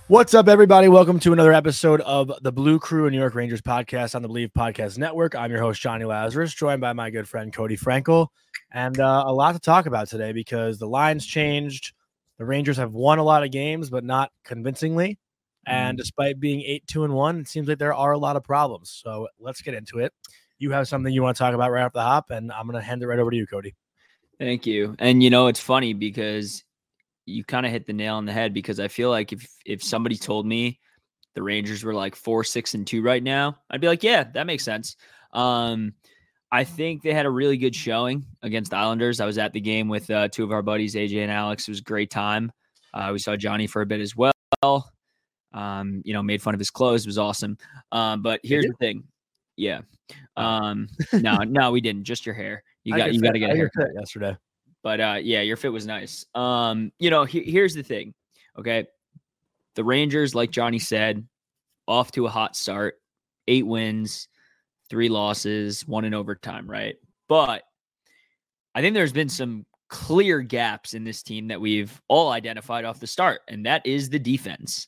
What's up, everybody? Welcome to another episode of the Blue Crew and New York Rangers podcast on the Believe Podcast Network. I'm your host, Johnny Lazarus, joined by my good friend, Cody Frankel. And a lot to talk about today because the lines changed. The Rangers have won a lot of games, but not convincingly. And despite being 8-2-1, it seems like there are a lot of problems. So let's get into it. You have something you want to talk about right off the hop, and I'm going to hand it right over to you, Cody. Thank you. And, you know, it's funny because you kind of hit the nail on the head, because I feel like if somebody told me the Rangers were like 4-6-2 right now, I'd be like, yeah, that makes sense. I think they had a really good showing against the Islanders. I was at the game with two of our buddies, AJ and Alex. It was a great time. We saw Johnny for a bit as well. Made fun of his clothes. It was awesome. But here's the thing. Yeah. No, we didn't. Just your hair. You got to get a haircut yesterday. But yeah, your fit was nice. Here's the thing. Okay. The Rangers, like Johnny said, off to a hot start. 8 wins, 3 losses, 1 in overtime, right? But I think there's been some clear gaps in this team that we've all identified off the start, and that is the defense.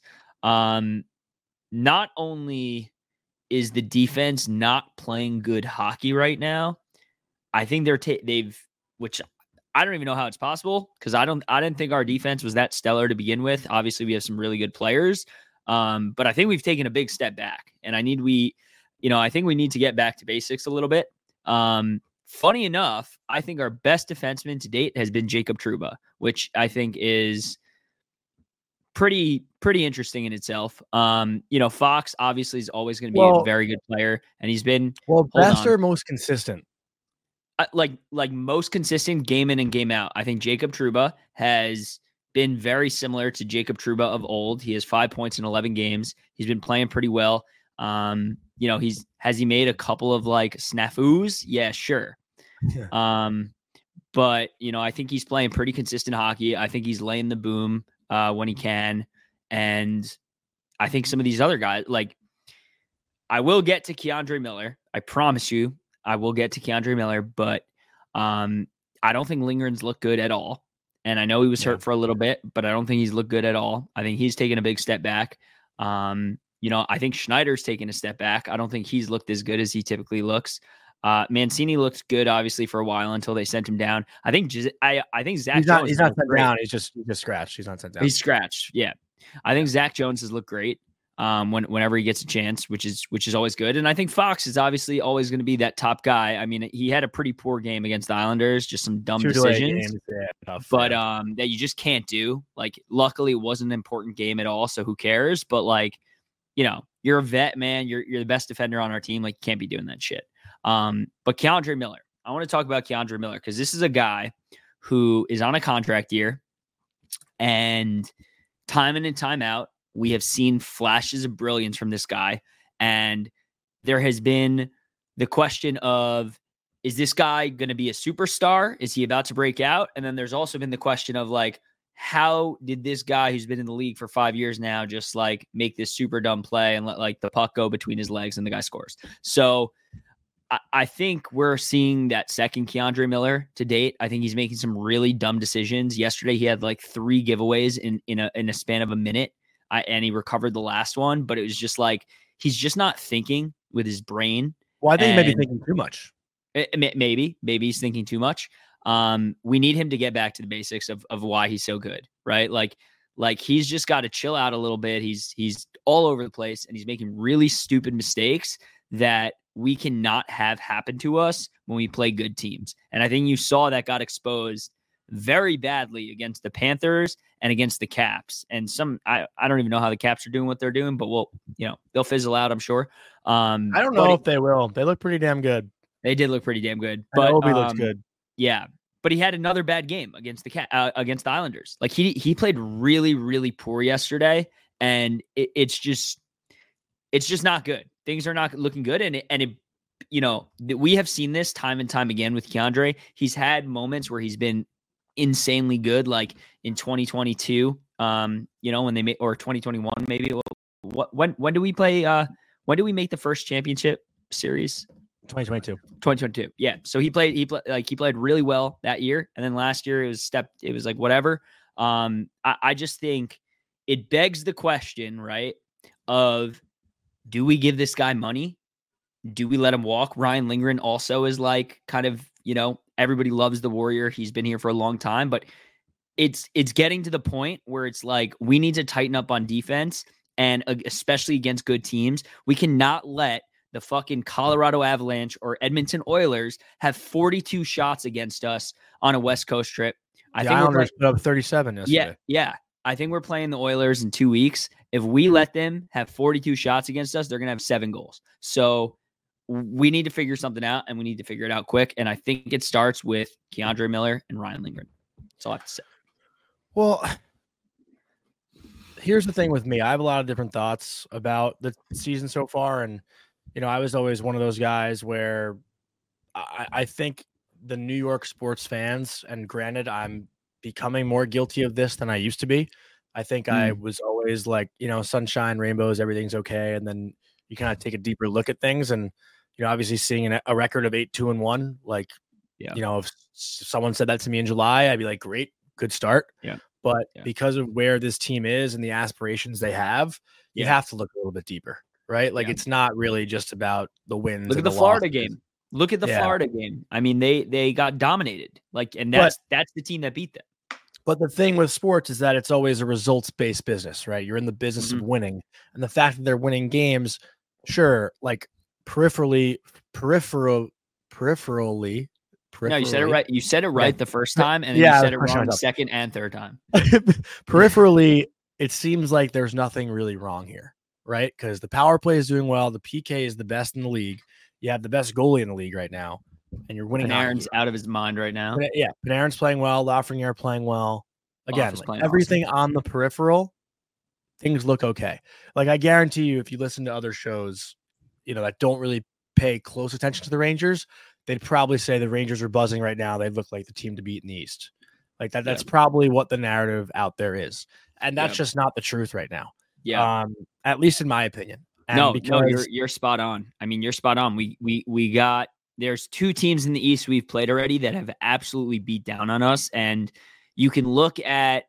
Not only is the defense not playing good hockey right now, I think which I don't even know how it's possible, because I didn't think our defense was that stellar to begin with. Obviously, we have some really good players, but I think we've taken a big step back, and I think we need to get back to basics a little bit. Funny enough, I think our best defenseman to date has been Jacob Trouba, which I think is pretty interesting in itself. Fox obviously is always going to be a very good player, and he's been best or most consistent. Like most consistent game in and game out. I think Jacob Trouba has been very similar to Jacob Trouba of old. He has 5 points in 11 games. He's been playing pretty well. Has he made a couple of like snafus? Yeah, sure. Yeah. But I think he's playing pretty consistent hockey. I think he's laying the boom when he can. And I think some of these other guys, like, I will get to K'Andre Miller. I promise you, I will get to K'Andre Miller, but I don't think Lindgren's looked good at all. And I know he was hurt for a little bit, but I don't think he's looked good at all. I think he's taken a big step back. I think Schneider's taken a step back. I don't think he's looked as good as he typically looks. Mancini looked good, obviously, for a while until they sent him down. I think Zach Jones. He's not sent down. He's just scratched. He's not sent down. He's scratched. Yeah, I think Zach Jones has looked great. Whenever he gets a chance, which is always good. And I think Fox is obviously always going to be that top guy. I mean, he had a pretty poor game against the Islanders, just some dumb decisions, that you just can't do. Like, luckily it wasn't an important game at all, so who cares? But you're a vet, man. You're the best defender on our team. Like, you can't be doing that shit. But K'Andre Miller, I want to talk about K'Andre Miller, because this is a guy who is on a contract year, and time in and time out, we have seen flashes of brilliance from this guy. And there has been the question of, is this guy going to be a superstar? Is he about to break out? And then there's also been the question of, like, how did this guy who's been in the league for 5 years now just like make this super dumb play and let like the puck go between his legs and the guy scores? So I think we're seeing that second K'Andre Miller to date. I think he's making some really dumb decisions. Yesterday, he had like 3 giveaways in a span of a minute. And he recovered the last one, but it was just like, he's just not thinking with his brain. Well, I think he may be thinking too much. Maybe he's thinking too much. We need him to get back to the basics of why he's so good, right? Like he's just got to chill out a little bit. He's all over the place, and he's making really stupid mistakes that we cannot have happen to us when we play good teams. And I think you saw that got exposed very badly against the Panthers and against the Caps. And I don't even know how the Caps are doing what they're doing, but they'll fizzle out, I'm sure. I don't know if they will. They look pretty damn good. They did look pretty damn good. But Obi looks good. Yeah. But he had another bad game against the Islanders. Like, he played really, really poor yesterday, and it's just not good. Things are not looking good, and we have seen this time and time again with K'Andre. He's had moments where he's been insanely good, like in 2022. When they made, or 2021 maybe. When do we play? When do we make the first championship series? 2022. Yeah. So he played really well that year. And then last year it was like whatever. I just think it begs the question, right, of do we give this guy money? Do we let him walk? Ryan Lindgren also is like kind of, everybody loves the Warrior. He's been here for a long time, but it's getting to the point where it's like we need to tighten up on defense, and especially against good teams. We cannot let the fucking Colorado Avalanche or Edmonton Oilers have 42 shots against us on a West Coast trip. I think Islanders put up 37 yesterday. Yeah. I think we're playing the Oilers in 2 weeks. If we let them have 42 shots against us, they're going to have 7 goals. So we need to figure something out, and we need to figure it out quick. And I think it starts with Keandre Miller and Ryan Lindgren. That's all I have to say. Well, here's the thing with me. I have a lot of different thoughts about the season so far. And, I was always one of those guys where I think the New York sports fans, and granted, I'm becoming more guilty of this than I used to be. I think I was always like, sunshine, rainbows, everything's okay. And then you kind of take a deeper look at things, and, obviously seeing a record of 8-2-1, like, if someone said that to me in July, I'd be like, great, good start. Yeah. But because of where this team is and the aspirations they have, you have to look a little bit deeper, right? Like it's not really just about the wins. Look at the Florida game. Look at the Florida game. I mean, they got dominated. And that's the team that beat them. But the thing with sports is that it's always a results-based business, right? You're in the business of winning. And the fact that they're winning games, sure, like peripherally. No, you said it right. You said it right the first time, and then you said it wrong the second and third time. Peripherally, it seems like there's nothing really wrong here, right? Because the power play is doing well. The PK is the best in the league. You have the best goalie in the league right now, and you're winning. Panarin's out of his mind right now. Panarin's playing well. Lafreniere playing well. Again, everything on the peripheral, things look okay. Like I guarantee you, if you listen to other shows, that don't really pay close attention to the Rangers, they'd probably say the Rangers are buzzing right now. They look like the team to beat in the East. Like that. That's probably what the narrative out there is. And that's just not the truth right now. Yeah. At least in my opinion. And no, you're spot on. I mean, you're spot on. We got, there's 2 teams in the East we've played already that have absolutely beat down on us. And you can look at,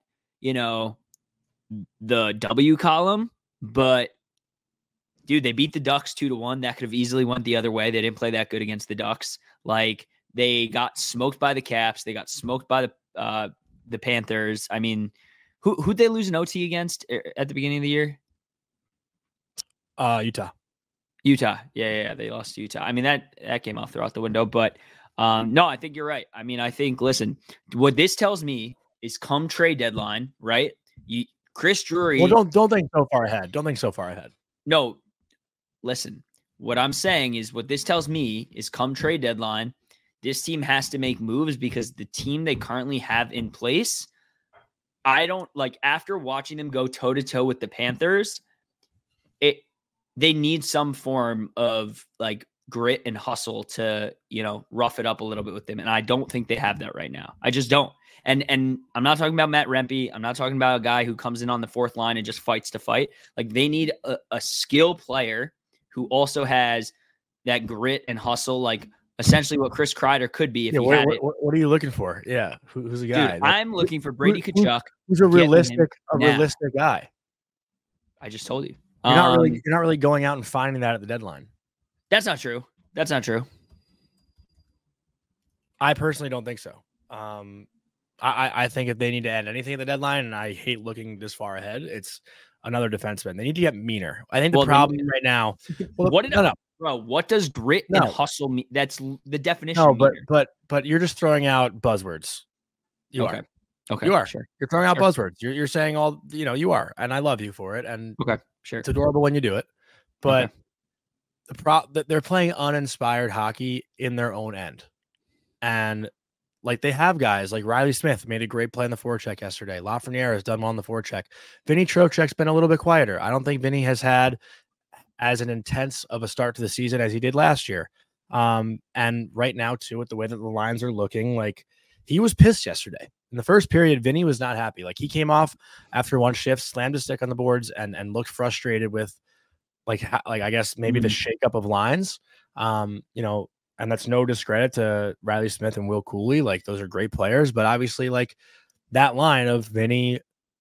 the W column, but dude, they beat the Ducks 2-1. That could have easily went the other way. They didn't play that good against the Ducks. Like they got smoked by the Caps. They got smoked by the Panthers. I mean, who'd they lose an OT against at the beginning of the year? Utah. Yeah. They lost to Utah. I mean, that came off throughout the window, but no, I think you're right. I mean, I think, listen, what this tells me is come trade deadline, right? Chris Drury. Well, don't think so far ahead. No, listen, what I'm saying is what this tells me is come trade deadline, this team has to make moves because the team they currently have in place, I don't like after watching them go toe to toe with the Panthers, they need some form of like grit and hustle to, rough it up a little bit with them. And I don't think they have that right now. I just don't. And I'm not talking about Matt Rempe. I'm not talking about a guy who comes in on the 4th line and just fights to fight. Like they need a skill player who also has that grit and hustle, like essentially what Chris Kreider could be if he had it. What are you looking for? Yeah, who's the guy? Dude, I'm looking for Brady Tkachuk. Who's a realistic guy? I just told you. You're not really going out and finding that at the deadline. That's not true. I personally don't think so. I think if they need to add anything at the deadline, and I hate looking this far ahead, it's another defenseman. They need to get meaner. I think the problem right now. What does grit and hustle mean? That's the definition. No, but you're just throwing out buzzwords. You are. Okay. You are. Sure. You're throwing out buzzwords. You're saying all, you are, and I love you for it. And sure. It's adorable when you do it. But they're playing uninspired hockey in their own end. And like they have guys like Riley Smith made a great play in the forecheck yesterday. Lafreniere has done well on the forecheck. Vinny Trocheck's been a little bit quieter. I don't think Vinny has had as an intense of a start to the season as he did last year. And right now too, with the way that the lines are looking, like he was pissed yesterday. In the first period, Vinny was not happy. Like he came off after one shift, slammed his stick on the boards and looked frustrated with like I guess maybe the shakeup of lines. And that's no discredit to Riley Smith and Will Cooley. Like those are great players, but obviously like that line of Vinny,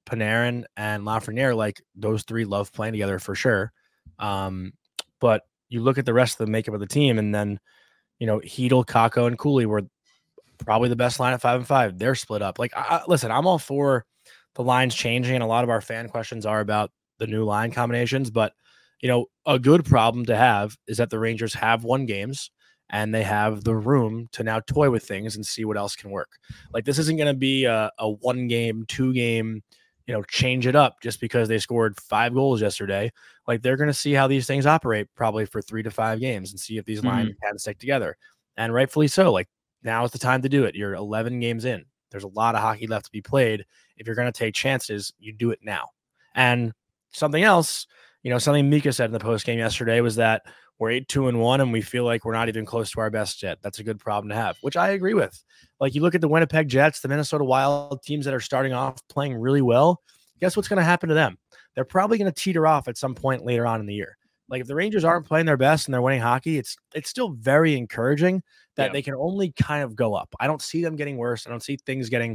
Panarin and Lafreniere, like those three love playing together for sure. But you look at the rest of the makeup of the team, and then Hedel, Kakko, and Cooley were probably the best line at 5-5. They're split up. Like, listen, I'm all for the lines changing, and a lot of our fan questions are about the new line combinations. But a good problem to have is that the Rangers have won games, and they have the room to now toy with things and see what else can work. Like, this isn't going to be a 1 game, 2 game, change it up just because they scored 5 goals yesterday. Like, they're going to see how these things operate probably for 3 to 5 games and see if these lines can stick together. And rightfully so. Like, now is the time to do it. You're 11 games in. There's a lot of hockey left to be played. If you're going to take chances, you do it now. And something else, something Mika said in the post game yesterday was that we're 8-2-1 and we feel like we're not even close to our best yet. That's a good problem to have, which I agree with. Like, you look at the Winnipeg Jets, the Minnesota Wild, teams that are starting off playing really well. Guess what's going to happen to them? They're probably going to teeter off at some point later on in the year. Like, if the Rangers aren't playing their best and they're winning hockey, it's still very encouraging that they can only kind of go up. I don't see them getting worse. I don't see things getting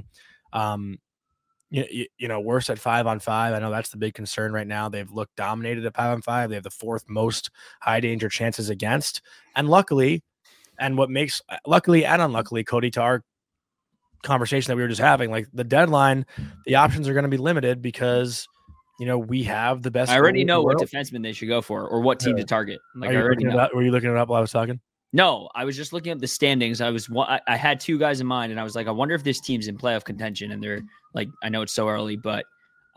worse at 5-on-5. I know that's the big concern right now. They've looked dominated at 5-on-5. They have the 4th most high danger chances against. And luckily and unluckily, Cody, to our conversation that we were just having, like the deadline, the options are going to be limited because we have the best. I already know what defenseman they should go for or what team to target. Like, I already know. Were you looking it up while I was talking? No, I was just looking at the standings. I had 2 guys in mind, and I was like, I wonder if this team's in playoff contention. And they're like, I know it's so early, but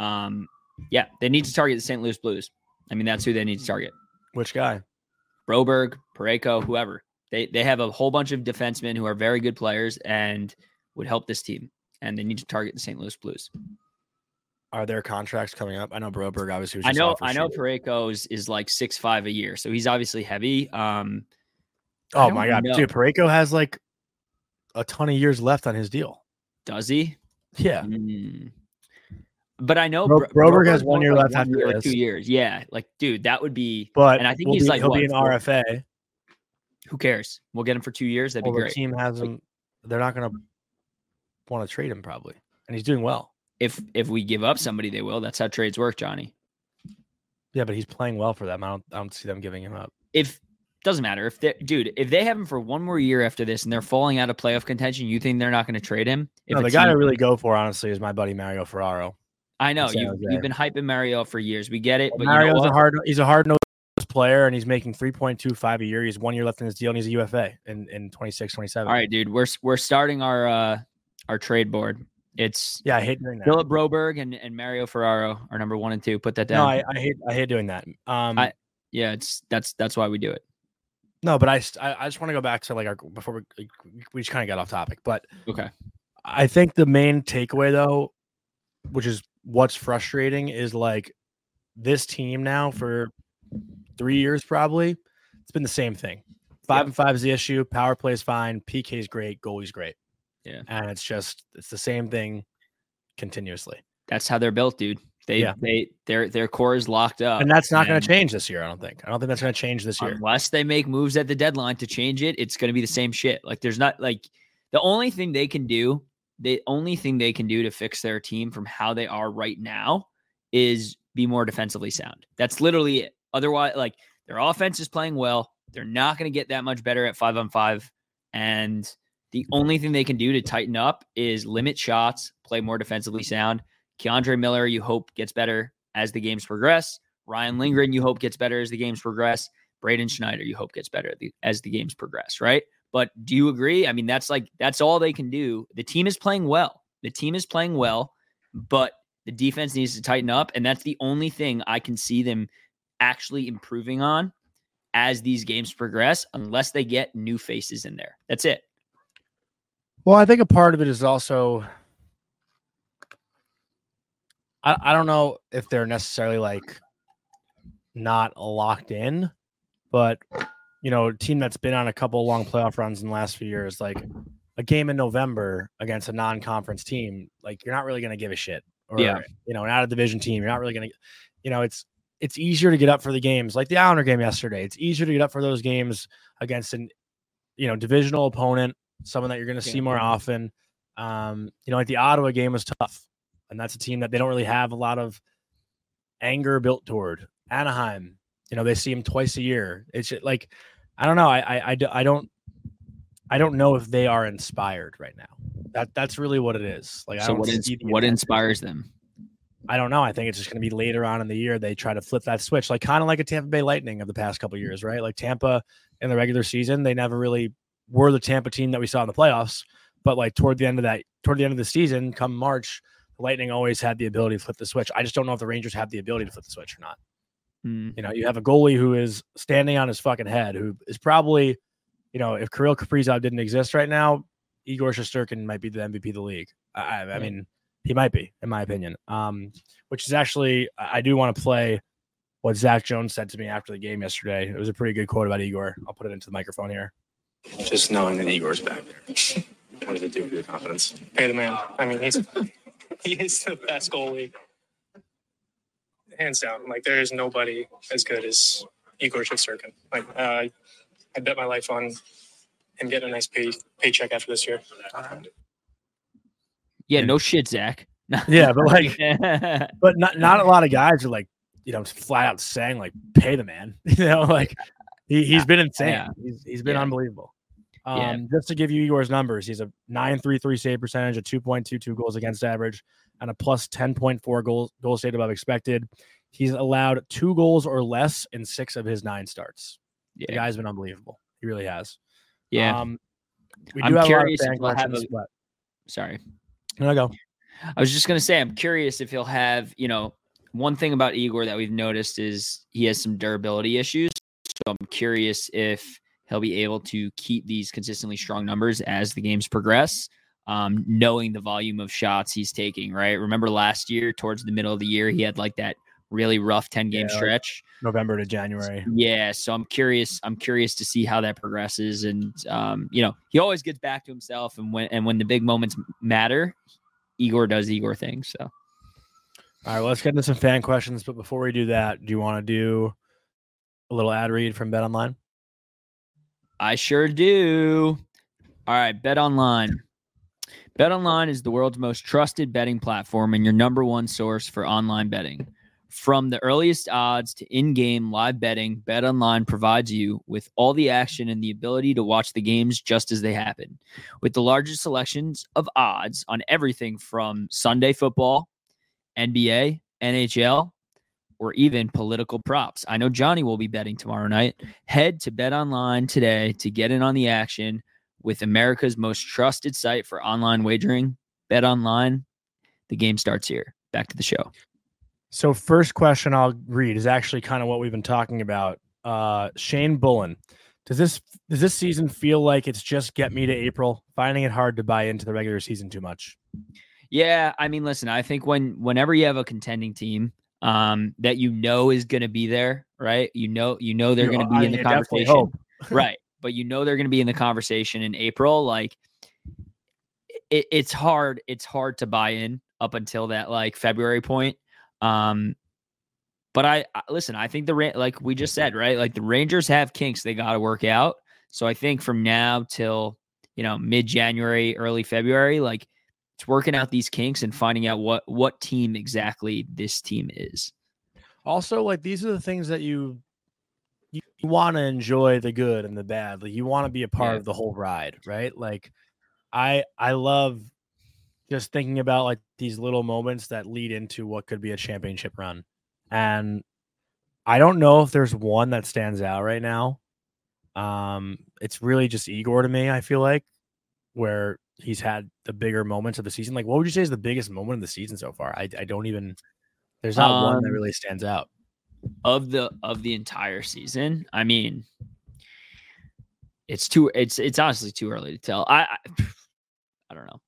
they need to target the St. Louis Blues. I mean, that's who they need to target. Which guy? Broberg, Parayko, whoever. They have a whole bunch of defensemen who are very good players and would help this team. And they need to target the St. Louis Blues. Are there contracts coming up? I know Broberg obviously was I know Parayko is like 6'5" a year, so he's obviously heavy. Oh my God, dude! Parayko has like a ton of years left on his deal. Does he? Yeah. But I know Broberg has 1 year left after like 2 years. Yeah, like, dude, that would be. But and I think he'll be an RFA. Who cares? We'll get him for 2 years. That'd be great. The team has him. They're not going to want to trade him probably, and he's doing well. If we give up somebody, they will. That's how trades work, Johnny. Yeah, but he's playing well for them. I don't see them giving him up. Doesn't matter if they have him for 1 more year after this and they're falling out of playoff contention, you think they're not going to trade him? No, the guy to really go for, honestly, is my buddy Mario Ferraro. I know you've been hyping Mario for years. We get it, but Mario's he's a hard-nosed player, and he's making $3.25 a year. He's 1 year left in his deal, and he's a UFA in 26, 27. All right, dude, we're starting our trade board. It's I hate doing that. Philip Broberg and Mario Ferraro are number 1 and 2. Put that down. No, I hate doing that. That's why we do it. No, but I just want to go back to before we just kind of got off topic. But okay, I think the main takeaway though, which is what's frustrating, is like this team now for 3 years probably it's been the same thing. 5-5 is the issue. Power play is fine. PK is great. Goalie's great. Yeah, and it's the same thing continuously. That's how they're built, dude. Their core is locked up, and that's not going to change this year. I don't think that's going to change this year unless they make moves at the deadline to change it. It's going to be the same shit. Like, there's not like the only thing they can do to fix their team from how they are right now is be more defensively sound. That's literally it. Otherwise, like, their offense is playing well. They're not going to get that much better at 5-on-5, and the only thing they can do to tighten up is limit shots, play more defensively sound. Keandre Miller, you hope, gets better as the games progress. Ryan Lindgren, you hope, gets better as the games progress. Braden Schneider, you hope, gets better as the games progress, right? But do you agree? I mean, that's all they can do. The team is playing well. But the defense needs to tighten up, and that's the only thing I can see them actually improving on as these games progress, unless they get new faces in there. That's it. Well, I think a part of it is also, I don't know if they're necessarily like not locked in, but a team that's been on a couple long playoff runs in the last few years, like a game in November against a non-conference team, like you're not really going to give a shit. Or, an out of division team, you're not really going to, it's easier to get up for the games like the Islander game yesterday. It's easier to get up for those games against an, divisional opponent, someone that you're going to see more often. Like the Ottawa game was tough. And that's a team that they don't really have a lot of anger built toward. Anaheim, they see him twice a year. It's just, like, I don't know. I don't know if they are inspired right now. That's really what it is. Like, so what inspires them? I don't know. I think it's just going to be later on in the year they try to flip that switch, like kind of like a Tampa Bay Lightning of the past couple of years, right? Like Tampa in the regular season, they never really were the Tampa team that we saw in the playoffs. But like toward the end of the season, come March, the Lightning always had the ability to flip the switch. I just don't know if the Rangers have the ability to flip the switch or not. You have a goalie who is standing on his fucking head, who is probably, if Kirill Kaprizov didn't exist right now, Igor Shesterkin might be the MVP of the league. I mean, he might be, in my opinion. Which is actually, I do want to play what Zach Jones said to me after the game yesterday. It was a pretty good quote about Igor. I'll put it into the microphone here. Just knowing that Igor's back there. What does it do for your confidence? Pay the man. I mean, he is the best goalie. Hands down. Like, there is nobody as good as Igor Shesterkin. Like, I bet my life on him getting a nice paycheck after this year. Yeah, no shit, Zach. Yeah, but like, but not a lot of guys are like, flat out saying like, pay the man. Like he's been insane. Yeah. He's been unbelievable. Just to give you Igor's numbers, he's a .933 save percentage, a 2.22 goals against average, and a plus 10.4 goal saved above expected. He's allowed 2 goals or less in 6 of his 9 starts. Yeah. The guy's been unbelievable. He really has. Yeah. I'm curious if he'll have Sorry. No, go. I was just going to say, I'm curious if he'll have, one thing about Igor that we've noticed is he has some durability issues. So I'm curious if he'll be able to keep these consistently strong numbers as the games progress, knowing the volume of shots he's taking, right? Remember last year, towards the middle of the year, he had like that really rough 10-game stretch. November to January. Yeah, so I'm curious to see how that progresses. And, he always gets back to himself. And when the big moments matter, Igor does Igor things. So. All right, well, let's get into some fan questions. But before we do that, do you want to do a little ad read from BetOnline? I sure do. All right, BetOnline. BetOnline is the world's most trusted betting platform and your number one source for online betting. From the earliest odds to in-game live betting, BetOnline provides you with all the action and the ability to watch the games just as they happen. With the largest selections of odds on everything from Sunday football, NBA, NHL, or even political props. I know Johnny will be betting tomorrow night. Head to BetOnline today to get in on the action with America's most trusted site for online wagering. BetOnline. The game starts here. Back to the show. So first question I'll read is actually kind of what we've been talking about. Shane Bullen. Does this season feel like it's just get me to April? Finding it hard to buy into the regular season too much. Yeah, I mean, listen, I think whenever you have a contending team that is going to be there, right? You know they're going to be in the conversation. Right. But they're going to be in the conversation in April. Like it's hard to buy in up until that like February point. But I listen, I think like we just said, right? Like the Rangers have kinks they got to work out. So I think from now till, mid-January, early February, like it's working out these kinks and finding out what team exactly this team is. Also, like these are the things that you want to enjoy, the good and the bad. Like you want to be a part of the whole ride, right? Like I love just thinking about like these little moments that lead into what could be a championship run. And I don't know if there's one that stands out right now. It's really just Igor to me, I feel like, where he's had the bigger moments of the season. Like, what would you say is the biggest moment of the season so far? I don't even, there's not one that really stands out. Of the entire season, I mean, it's honestly too early to tell. I don't know.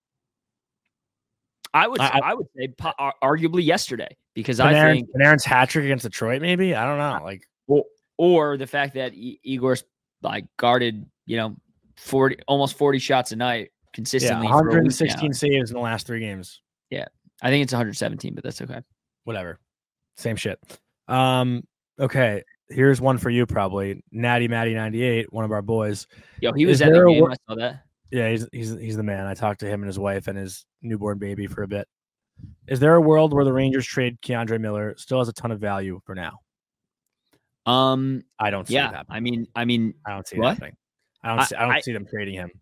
I would say arguably yesterday because I think Panarin's hat trick against Detroit, maybe. I don't know, like or the fact that Igor's like guarded, almost 40 shots a night consistently. 116 saves in the last 3 games. Yeah, I think it's 117, but that's okay. Whatever, same shit. Okay, here's one for you, probably Natty Matty 98, one of our boys. Yo, he was at the game. I saw that. Yeah, he's the man. I talked to him and his wife and his newborn baby for a bit. Is there a world where the Rangers trade Keandre Miller? Still has a ton of value for now. I don't see it Yeah. happening. I mean, I don't see it what? happening. I don't see them trading him.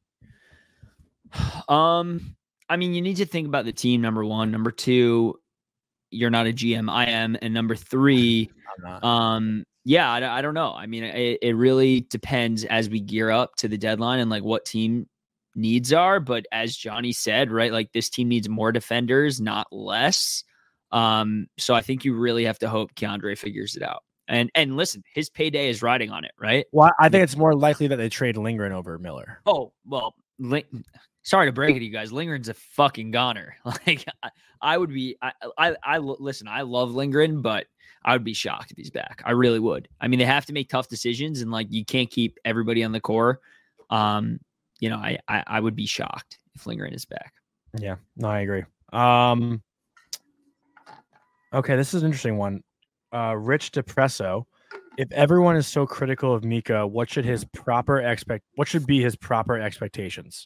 I mean, you need to think about the team. Number one, number two, you're not a GM. I am, and number three, I'm not. yeah, I don't know. I mean, it really depends as we gear up to the deadline and like what team needs are. But as Johnny said, right, like this team needs more defenders, not less. So I think you really have to hope Keandre figures it out. And listen, his payday is riding on it, right? Well, I think it's more likely that they trade Lindgren over Miller. Oh, well, sorry to break it to you guys. Lindgren's a fucking goner. Like I would be, listen, I love Lindgren, but I would be shocked if he's back. I really would. I mean, they have to make tough decisions and like, you can't keep everybody on the core. You know, I would be shocked if Lindgren is back. Yeah, no, I agree. Okay. This is an interesting one. Rich Depresso. If everyone is so critical of Mika, what should be his proper expectations?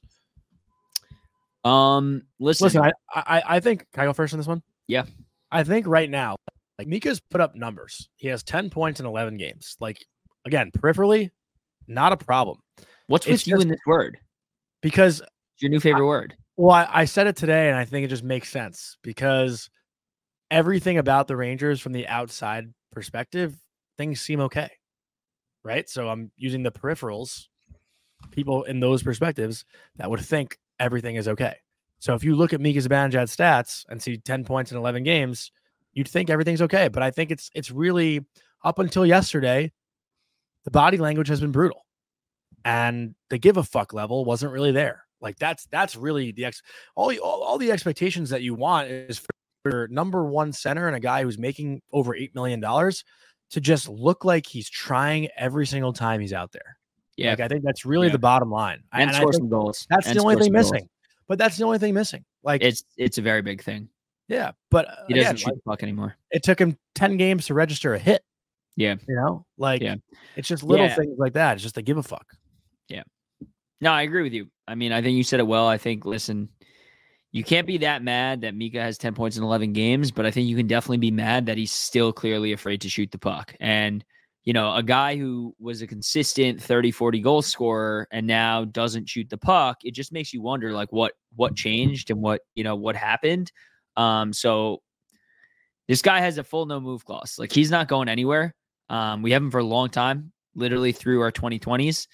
Listen, I think, can I go first on this one? Yeah. I think right now, like Mika's put up numbers. He has 10 points in 11 games. Like, again, peripherally, not a problem. What's with you in this word? Because it's your new favorite word. Well, I said it today, and I think it just makes sense because everything about the Rangers from the outside perspective, things seem okay, right? So I'm using the peripherals, people in those perspectives that would think everything is okay. So if you look at Mika Zibanejad's stats and see 10 points in 11 games, you'd think everything's okay. But I think it's really, up until yesterday, the body language has been brutal, and the give a fuck level wasn't really there. Like that's really all the expectations that you want is for number one center and a guy who's making over $8 million to just look like he's trying every single time he's out there. Yeah. Like I think that's really the bottom line. And score some goals. That's the only thing missing. But that's the only thing missing. Like it's a very big thing. Yeah. But he doesn't shoot the puck anymore. It took him 10 games to register a hit. Yeah. You know, like it's just little things like that. It's just a give a fuck. Yeah. No, I agree with you. I mean, I think you said it well. I think, listen, you can't be that mad that Mika has 10 points in 11 games, but I think you can definitely be mad that he's still clearly afraid to shoot the puck. And, you know, a guy who was a consistent 30, 40 goal scorer and now doesn't shoot the puck, it just makes you wonder, like, what changed and what happened. So this guy has a full no move clause. Like, he's not going anywhere. We have him for a long time, literally through our 2020s.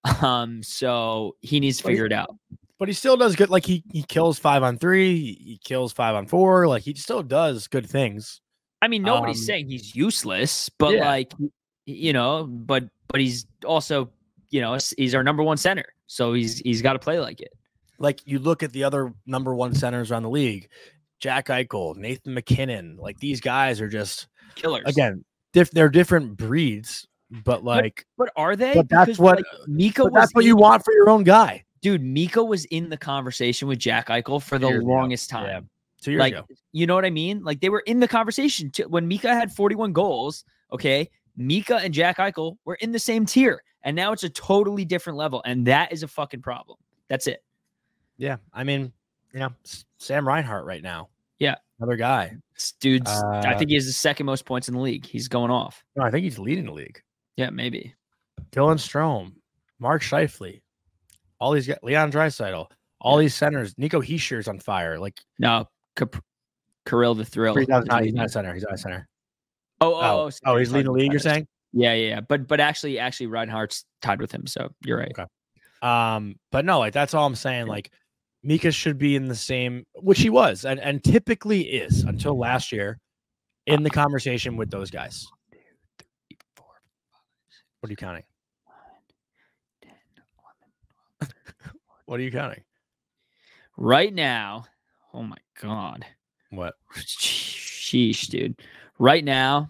So he needs to figure it out. But he still does good. Like he kills 5-on-3, he kills 5-on-4. Like he still does good things. I mean, nobody's saying he's useless, but like, you know, but he's also, you know, he's our number one center. So he's got to play like it. Like you look at the other number one centers around the league, Jack Eichel, Nathan McKinnon, like these guys are just killers. Again, they're different breeds, but like, but are they? But that's what Mika. That's what you want for your own guy. Dude, Mika was in the conversation with Jack Eichel for the longest time. Yeah. 2 years like, ago. You know what I mean? Like they were in the conversation when Mika had 41 goals. Okay. Mika and Jack Eichel were in the same tier, and now it's a totally different level. And that is a fucking problem. That's it. Yeah. I mean, you know, Sam Reinhart right now. Yeah. Another guy. Dude's, I think he has the second most points in the league. He's going off. No, I think he's leading the league. Yeah, maybe. Dylan Strome, Mark Scheifele. All these guys, Leon Draisaitl, all these centers. Nico Heischer's on fire. Like no, Kirill the Thrill. He's not a center. He's not a center. Oh, he's leading the league. You're saying? Yeah. But actually, Reinhardt's tied with him. So you're right. Okay. But no, like that's all I'm saying. Like Mika should be in the same, which he was, and typically is until last year, in the conversation with those guys. 1, 2, 3, 4, 5, 6. What are you counting? 9, 10, 11, 12. What are you counting? Right now, oh my God. What? Sheesh, dude. Right now,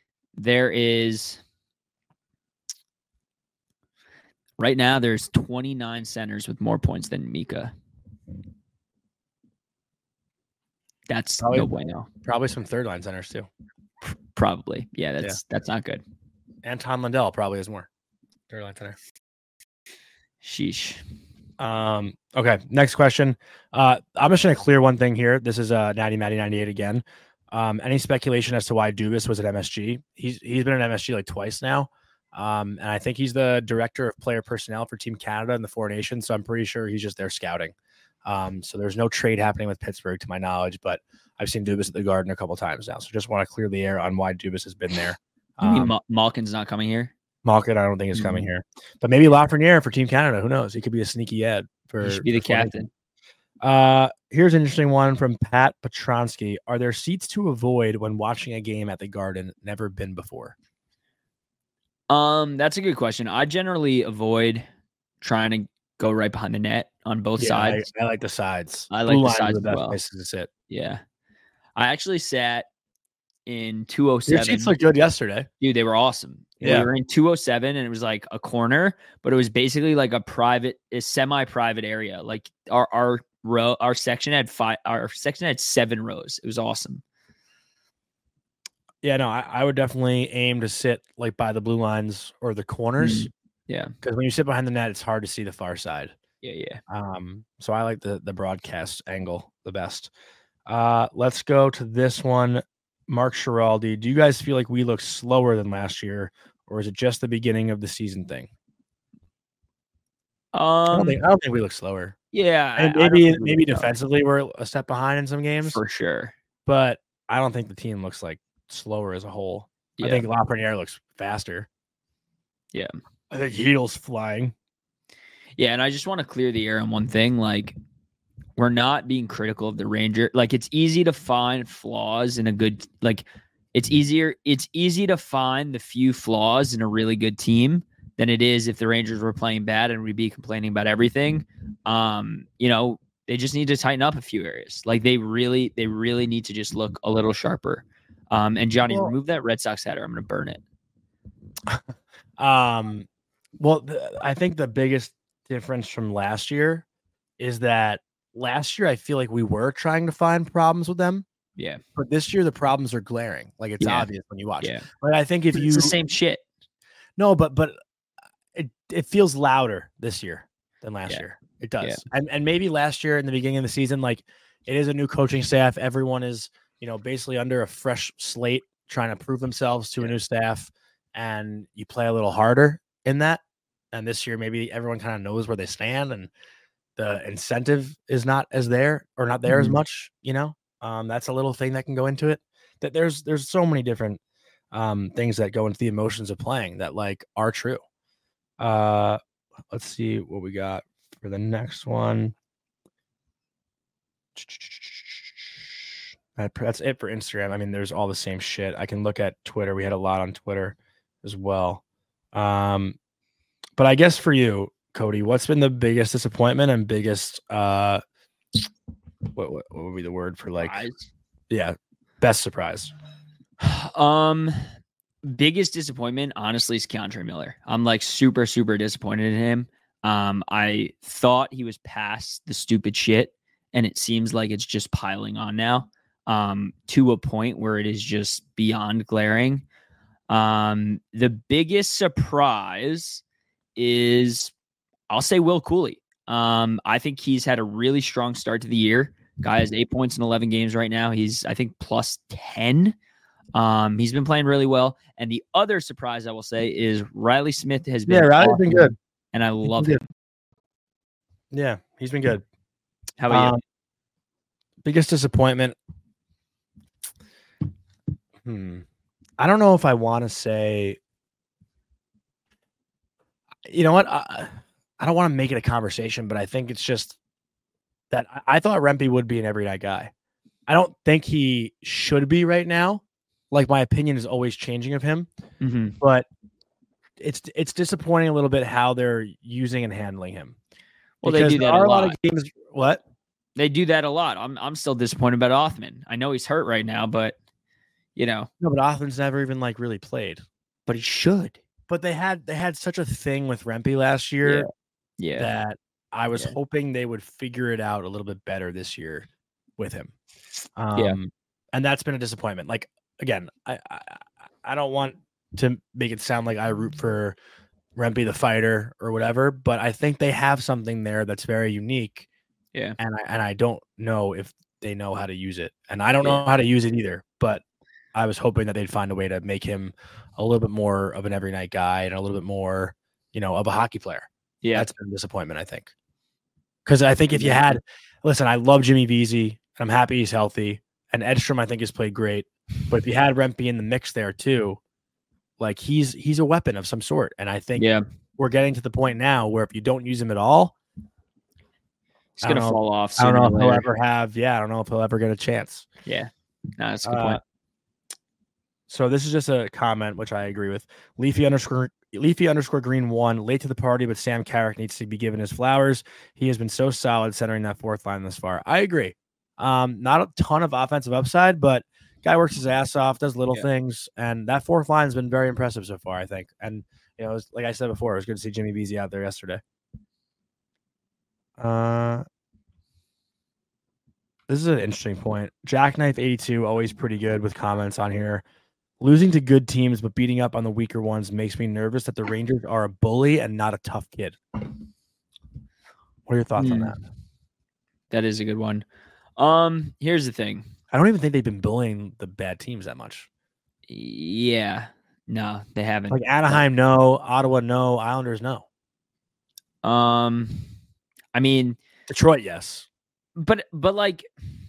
there's 29 centers with more points than Mika. That's probably, no bueno. Probably some third line centers too. Probably. Yeah, that's not good. Anton Lundell probably has more third line center. Sheesh. Okay, next question. I'm just gonna clear one thing here. This is Natty Matty 98 again. Any speculation as to why Dubas was at MSG? He's been at MSG like twice now. And I think he's the director of player personnel for Team Canada and the Four Nations. So I'm pretty sure he's just there scouting. So there's no trade happening with Pittsburgh to my knowledge, but I've seen Dubas at the Garden a couple times now. So just want to clear the air on why Dubas has been there. You mean Malkin's not coming here? Malkin, I don't think is coming here, but maybe Lafreniere for Team Canada. Who knows? He could be a sneaky ad for. He should be the captain. Here's an interesting one from Pat Petronsky. Are there seats to avoid when watching a game at the Garden? Never been before. That's a good question. I generally avoid trying to go right behind the net on both sides. I like the sides. I like Blue the lines sides are the as best well. places to sit. Yeah. I actually sat in Your 207. seats looked good yesterday. Dude, they were awesome. Yeah. We were in 207 and it was like a corner, but it was basically like a semi-private area. Like our section had 7 rows. It was awesome. Yeah, no, I would definitely aim to sit like by the blue lines or the corners. Yeah. Because when you sit behind the net, it's hard to see the far side. Yeah. So I like the broadcast angle the best. Let's go to this one. Mark Schiraldi, do you guys feel like we look slower than last year, or is it just the beginning of the season thing? I don't think we look slower. Yeah. And maybe defensively we're a step behind in some games. For sure. But I don't think the team looks like slower as a whole. Yeah. I think Lafreniere looks faster. Yeah. I think Heedle's flying. Yeah, and I just want to clear the air on one thing. Like, we're not being critical of the Ranger. Like, it's easy to find flaws in a good, like, it's easy to find the few flaws in a really good team than it is if the Rangers were playing bad and we'd be complaining about everything. They just need to tighten up a few areas. Like, they really need to just look a little sharper. And Johnny, remove that Red Sox hat or I'm going to burn it. I think the biggest difference from last year is that last year I feel like we were trying to find problems with them. Yeah. But this year the problems are glaring. Like it's obvious when you watch. Yeah. But I think it's the same shit. No, but it feels louder this year than last year. It does. Yeah. And maybe last year in the beginning of the season, like it is a new coaching staff. Everyone is, basically under a fresh slate trying to prove themselves to a new staff, and you play a little harder in that. And this year, maybe everyone kind of knows where they stand and the incentive is not as there as much, that's a little thing that can go into it. That there's so many different things that go into the emotions of playing that like are true. Let's see what we got for the next one. That's it for Instagram. I mean, there's all the same shit. I can look at Twitter. We had a lot on Twitter as well. But I guess for you, Cody, what's been the biggest disappointment and biggest what would be the word for like best surprise? Biggest disappointment, honestly, is Keandre Miller. I'm like super, super disappointed in him. I thought he was past the stupid shit, and it seems like it's just piling on now. To a point where it is just beyond glaring. The biggest surprise is, I'll say, Will Cooley. I think he's had a really strong start to the year. Guy has 8 points in 11 games right now. He's, I think, plus 10. He's been playing really well. And the other surprise I will say is Riley Smith has been Riley's been good. And I love him. Yeah, he's been good. How about you? Biggest disappointment. I don't know if I want to say, you know what? I don't want to make it a conversation, but I think it's just that I thought Rempe would be an every night guy. I don't think he should be right now. Like my opinion is always changing of him, but it's disappointing a little bit how they're using and handling him. Well, they do that a lot. Of games. What? They do that a lot. I'm still disappointed about Othman. I know he's hurt right now, but No, but Othman's never even like really played. But he should. But they had such a thing with Rempe last year that I was hoping they would figure it out a little bit better this year with him. And that's been a disappointment. Like again, I don't want to make it sound like I root for Rempe the fighter or whatever, but I think they have something there that's very unique. Yeah. And I don't know if they know how to use it. And I don't know how to use it either, but I was hoping that they'd find a way to make him a little bit more of an every night guy and a little bit more, of a hockey player. Yeah. That's been a disappointment, I think. Because I think if you had, listen, I love Jimmy Vesey. I'm happy he's healthy. And Edstrom, I think, has played great. But if you had Rempe in the mix there too, like he's a weapon of some sort. And I think we're getting to the point now where if you don't use him at all, he's going to fall off. I don't know if he'll ever have. Yeah, I don't know if he'll ever get a chance. Yeah, no, that's a good point. So this is just a comment, which I agree with. Leafy_green 1, late to the party, but Sam Carrick needs to be given his flowers. He has been so solid centering that fourth line this far. I agree. Not a ton of offensive upside, but guy works his ass off, does little things, and that fourth line has been very impressive so far, I think. And it was, like I said before, it was good to see Jimmy Vesey out there yesterday. This is an interesting point. Jackknife82, always pretty good with comments on here. Losing to good teams but beating up on the weaker ones makes me nervous that the Rangers are a bully and not a tough kid. What are your thoughts on that? That is a good one. Here's the thing. I don't even think they've been bullying the bad teams that much. Yeah. No, they haven't. Like Anaheim, no. Ottawa, no. Islanders, no. I mean, Detroit, yes. But like,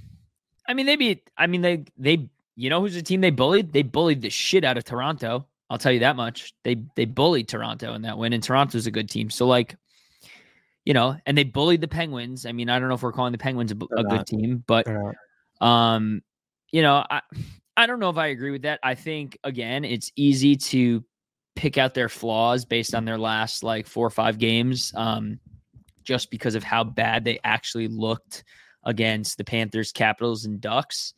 they you know who's the team they bullied? They bullied the shit out of Toronto. I'll tell you that much. They bullied Toronto in that win, and Toronto's a good team. So like, and they bullied the Penguins. I mean, I don't know if we're calling the Penguins a good team, but I don't know if I agree with that. I think again, it's easy to pick out their flaws based on their last like 4 or 5 games, just because of how bad they actually looked against the Panthers, Capitals, and Ducks.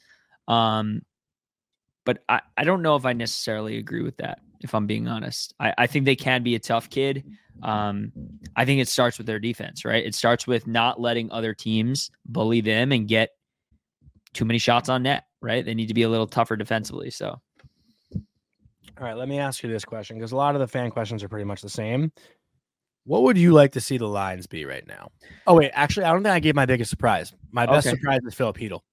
But I don't know if I necessarily agree with that, if I'm being honest. I think they can be a tough kid. I think it starts with their defense, right? It starts with not letting other teams bully them and get too many shots on net, right? They need to be a little tougher defensively. So, all right, let me ask you this question, because a lot of the fan questions are pretty much the same. What would you like to see the lines be right now? Oh, wait, actually, I don't think I gave my biggest surprise. My best surprise is Philip Hedl.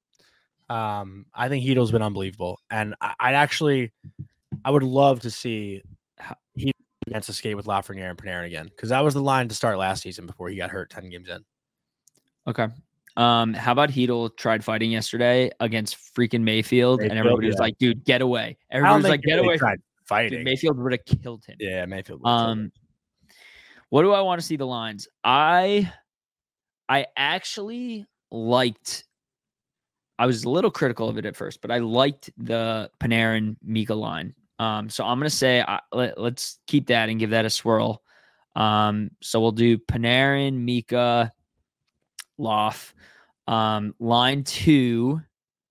I think Heedle's been unbelievable. And I would love to see Hedl against a skate with Lafreniere and Panarin again, because that was the line to start last season before he got hurt 10 games in. Okay. How about Hedl tried fighting yesterday against freaking Mayfield and everybody was like, dude, get away. Everybody was like, get away. Tried fighting. Dude, Mayfield would have killed him. Yeah, Mayfield. What do I want to see the lines? I actually liked. I was a little critical of it at first, but I liked the Panarin Mika line. So I'm gonna say let's keep that and give that a swirl. So we'll do Panarin, Mika, Loff. Line 2.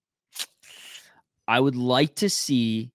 I would like to see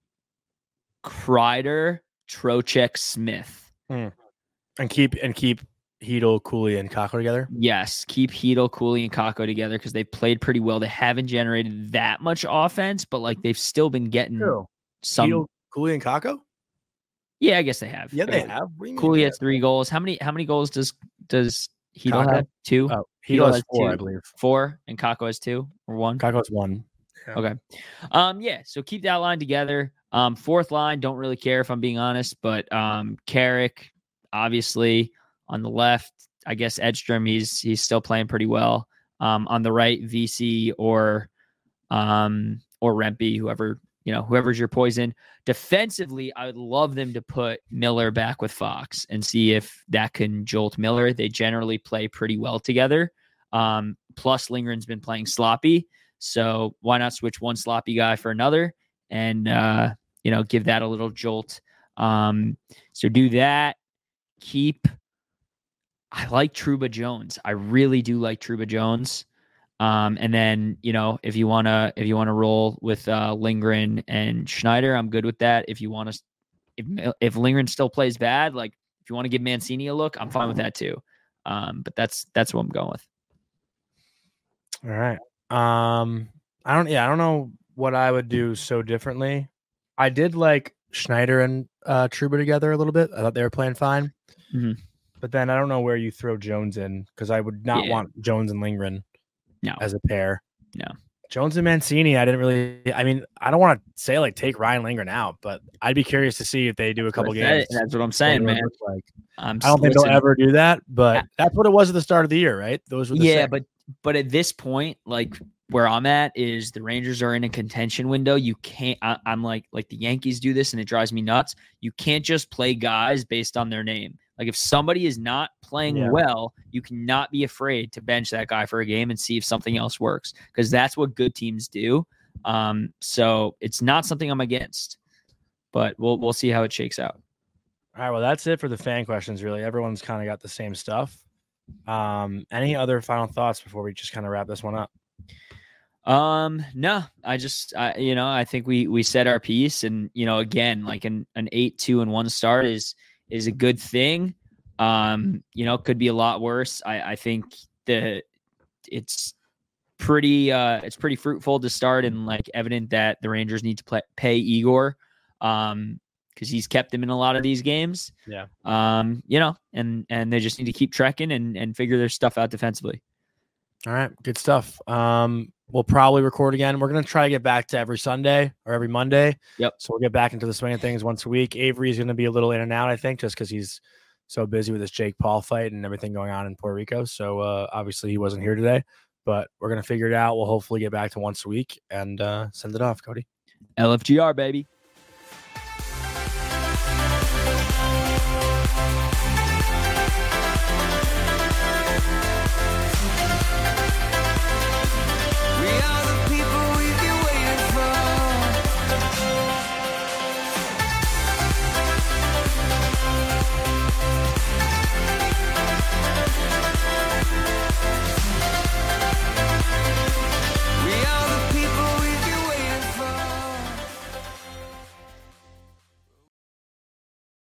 Kreider, Trocheck, Smith. And keep Hedl, Cooley, and Kakko together? Yes, keep Hedl, Cooley, and Kakko together because they played pretty well. They haven't generated that much offense, but like they've still been getting some. Hedl, Cooley, and Kakko? Yeah, I guess they have. Yeah, they have. Cooley has 3 goals. How many goals does Hedl have? 2? Oh, Hedl has 4, 2. I believe. 4, and Kakko has 2 or 1? Kakko has 1. Yeah. Okay. Yeah, so keep that line together. Fourth line, don't really care if I'm being honest, but Carrick, obviously, on the left, I guess Edstrom, he's still playing pretty well. On the right, VC or Rempe, whoever's your poison. Defensively, I would love them to put Miller back with Fox and see if that can jolt Miller. They generally play pretty well together. Plus, Lindgren's been playing sloppy, so why not switch one sloppy guy for another and give that a little jolt. So do that. I like Trouba Jones. I really do like Trouba Jones. And then, if you want to roll with Lindgren and Schneider, I'm good with that. If you want to, if Lindgren still plays bad, like if you want to give Mancini a look, I'm fine with that too. But that's what I'm going with. All right. I don't know what I would do so differently. I did like Schneider and Trouba together a little bit. I thought they were playing fine. Mhm. But then I don't know where you throw Jones in because I would not want Jones and Lindgren as a pair. No. Jones and Mancini, I don't want to say like take Ryan Lindgren out, but I'd be curious to see if they do a couple games. That's what I'm saying, man. Like. I don't think they'll ever do that, but that's what it was at the start of the year, right? Those were but at this point, like where I'm at is the Rangers are in a contention window. You can't. I'm like the Yankees do this, and it drives me nuts. You can't just play guys based on their name. Like if somebody is not playing well, you cannot be afraid to bench that guy for a game and see if something else works, because that's what good teams do. So it's not something I'm against, but we'll see how it shakes out. All right, well, that's it for the fan questions. Really, everyone's kind of got the same stuff. Any other final thoughts before we just kind of wrap this one up? No, I think we said our piece, and again, like an 8-2-1 start is a good thing. Could be a lot worse. I think that it's pretty fruitful to start, and like evident that the Rangers need to pay Igor, because he's kept them in a lot of these games. Yeah. And they just need to keep trekking and figure their stuff out defensively. All right, good stuff. We'll probably record again. We're going to try to get back to every Sunday or every Monday. Yep. So we'll get back into the swing of things once a week. Avery's going to be a little in and out, I think, just because he's so busy with this Jake Paul fight and everything going on in Puerto Rico. So obviously he wasn't here today, but we're going to figure it out. We'll hopefully get back to once a week and send it off, Cody. LFGR, baby.